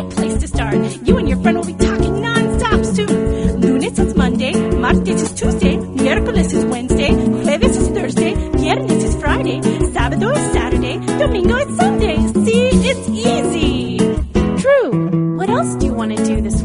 great place to start. You and your friend will be talking non-stop soon. Lunes is Monday, martes is Tuesday, miércoles is Wednesday, jueves is Thursday, viernes is Friday, sábado is Saturday, domingo is Sunday. See, it's easy. True. What else do you want to do this